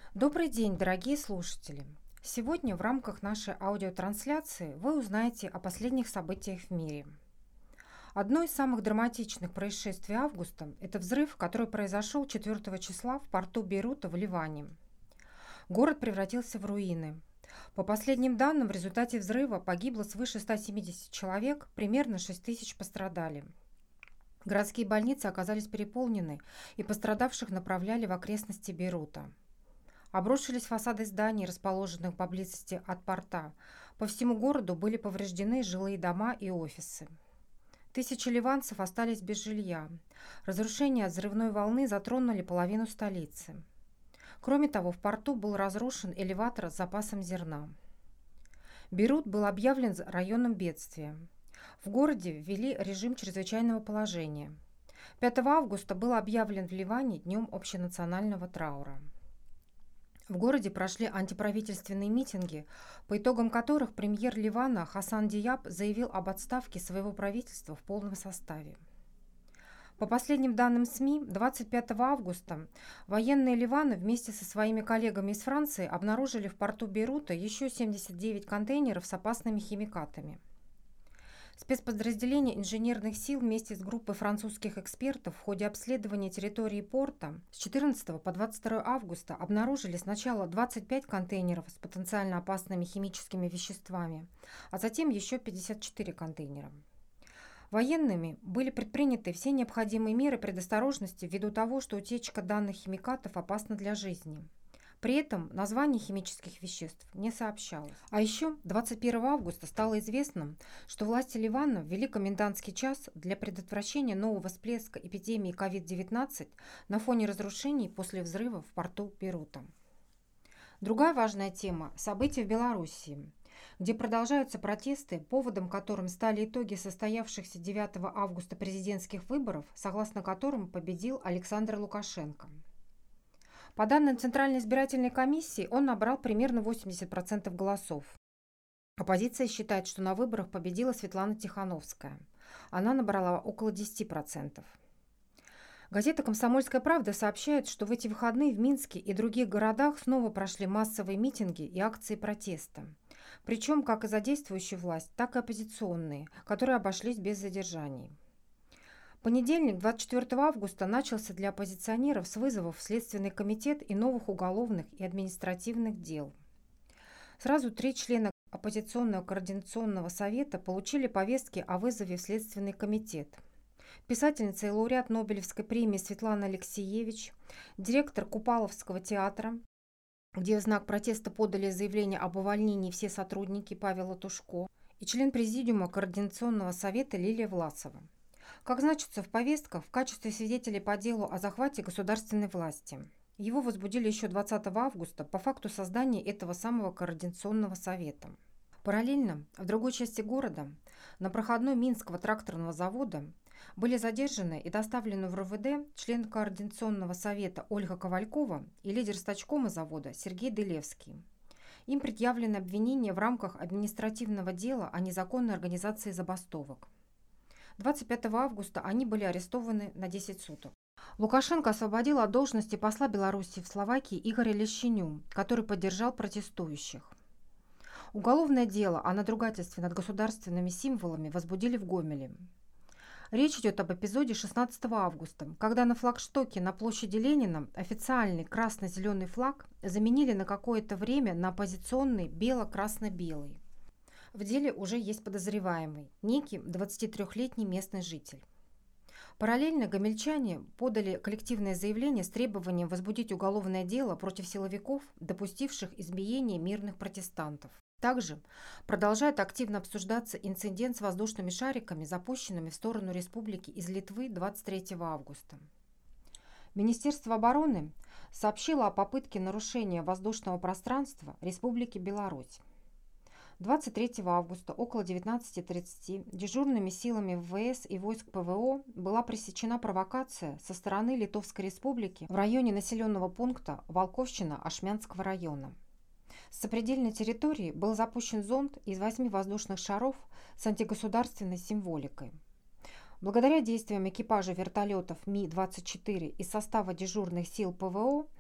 Добрый день, дорогие слушатели! Сегодня в рамках нашей аудиотрансляции вы узнаете о последних событиях в мире. Одно из самых драматичных происшествий августа – это взрыв, который произошел 4 числа в порту Бейрута в Ливане. Город превратился в руины. По последним данным, в результате взрыва погибло свыше 170 человек, примерно 6 тысяч пострадали. Городские больницы оказались переполнены, и пострадавших направляли в окрестности Бейрута. Обрушились фасады зданий, расположенных поблизости от порта. По всему городу были повреждены жилые дома и офисы. Тысячи ливанцев остались без жилья. Разрушения от взрывной волны затронули половину столицы. Кроме того, в порту был разрушен элеватор с запасом зерна. Бейрут был объявлен районом бедствия. В городе ввели режим чрезвычайного положения. 5 августа был объявлен в Ливане днем общенационального траура. В городе прошли антиправительственные митинги, по итогам которых премьер Ливана Хасан Диаб заявил об отставке своего правительства в полном составе. По последним данным СМИ, 25 августа военные Ливана вместе со своими коллегами из Франции обнаружили в порту Бейрута еще 79 контейнеров с опасными химикатами. Спецподразделения инженерных сил вместе с группой французских экспертов в ходе обследования территории порта с 14 по 22 августа обнаружили сначала 25 контейнеров с потенциально опасными химическими веществами, а затем еще 54 контейнера. Военными были предприняты все необходимые меры предосторожности ввиду того, что утечка данных химикатов опасна для жизни. При этом название химических веществ не сообщалось. А еще 21 августа стало известно, что власти Ливана ввели комендантский час для предотвращения нового всплеска эпидемии COVID-19 на фоне разрушений после взрыва в порту Бейрута. Другая важная тема – события в Белоруссии, где продолжаются протесты, поводом которым стали итоги состоявшихся 9 августа президентских выборов, согласно которым победил Александр Лукашенко. По данным Центральной избирательной комиссии, он набрал примерно 80% голосов. Оппозиция считает, что на выборах победила Светлана Тихановская. Она набрала около 10%. Газета «Комсомольская правда» сообщает, что в эти выходные в Минске и других городах снова прошли массовые митинги и акции протеста. Причем как и за действующую власть, так и оппозиционные, которые обошлись без задержаний. Понедельник, 24 августа, начался для оппозиционеров с вызовов в Следственный комитет и новых уголовных и административных дел. Сразу 3 члена оппозиционного координационного совета получили повестки о вызове в Следственный комитет. Писательница и лауреат Нобелевской премии Светлана Алексиевич, директор Купаловского театра, где в знак протеста подали заявление об увольнении все сотрудники Павел Латушко, и член президиума координационного совета Лилия Власова. Как значится в повестках, в качестве свидетелей по делу о захвате государственной власти. Его возбудили еще 20 августа по факту создания этого самого координационного совета. Параллельно в другой части города, на проходной Минского тракторного завода, были задержаны и доставлены в РУВД член координационного совета Ольга Ковалькова и лидер стачкома завода Сергей Дылевский. Им предъявлены обвинения в рамках административного дела о незаконной организации забастовок. 25 августа они были арестованы на 10 суток. Лукашенко освободил от должности посла Беларуси в Словакии Игоря Лещеню, который поддержал протестующих. Уголовное дело о надругательстве над государственными символами возбудили в Гомеле. Речь идет об эпизоде 16 августа, когда на флагштоке на площади Ленина официальный красно-зеленый флаг заменили на какое-то время на оппозиционный бело-красно-белый. В деле уже есть подозреваемый, некий 23-летний местный житель. Параллельно гомельчане подали коллективное заявление с требованием возбудить уголовное дело против силовиков, допустивших избиение мирных протестантов. Также продолжает активно обсуждаться инцидент с воздушными шариками, запущенными в сторону республики из Литвы 23 августа. Министерство обороны сообщило о попытке нарушения воздушного пространства Республики Беларусь. 23 августа около 19:30 дежурными силами ВВС и войск ПВО была пресечена провокация со стороны Литовской Республики в районе населенного пункта Волковщина Ашмянского района. С сопредельной территории был запущен зонд из 8 воздушных шаров с антигосударственной символикой. Благодаря действиям экипажа вертолетов Ми-24 из состава дежурных сил ПВО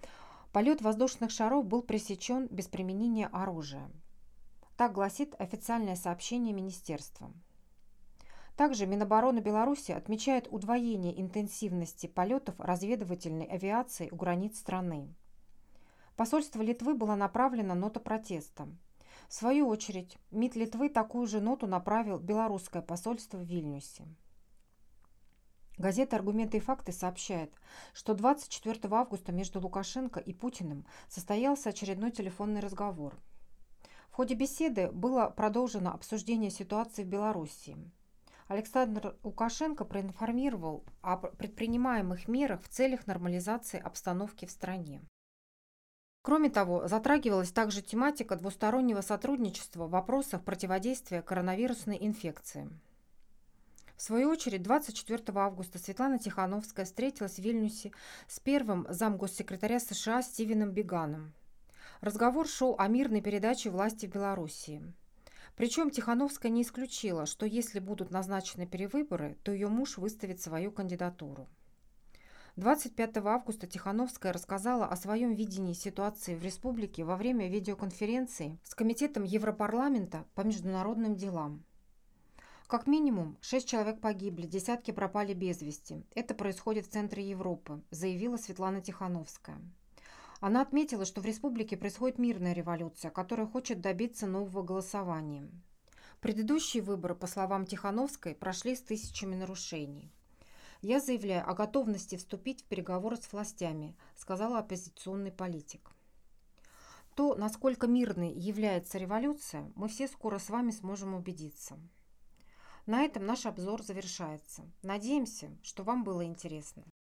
Полет воздушных шаров был пресечен без применения оружия. Так гласит официальное сообщение министерства. Также Минобороны Беларуси отмечает удвоение интенсивности полетов разведывательной авиации у границ страны. В посольство Литвы была направлена нота протеста. В свою очередь, МИД Литвы такую же ноту направил в белорусское посольство в Вильнюсе. Газета «Аргументы и факты» сообщает, что 24 августа между Лукашенко и Путиным состоялся очередной телефонный разговор. В ходе беседы было продолжено обсуждение ситуации в Беларуси. Александр Лукашенко проинформировал о предпринимаемых мерах в целях нормализации обстановки в стране. Кроме того, затрагивалась также тематика двустороннего сотрудничества в вопросах противодействия коронавирусной инфекции. В свою очередь, 24 августа Светлана Тихановская встретилась в Вильнюсе с первым замгоссекретаря США Стивеном Биганом. Разговор шел о мирной передаче власти в Белоруссии. Причем Тихановская не исключила, что если будут назначены перевыборы, то ее муж выставит свою кандидатуру. 25 августа Тихановская рассказала о своем видении ситуации в республике во время видеоконференции с Комитетом Европарламента по международным делам. Как минимум 6 человек погибли, десятки пропали без вести. Это происходит в центре Европы, заявила Светлана Тихановская. Она отметила, что в республике происходит мирная революция, которая хочет добиться нового голосования. Предыдущие выборы, по словам Тихановской, прошли с тысячами нарушений. «Я заявляю о готовности вступить в переговоры с властями», сказала оппозиционный политик. То, насколько мирной является революция, мы все скоро с вами сможем убедиться. На этом наш обзор завершается. Надеемся, что вам было интересно.